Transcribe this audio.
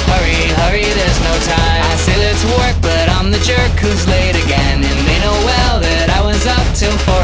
Hurry, hurry, there's no time. I say let's work, but I'm the jerk who's late again, and they know well that I was up till 4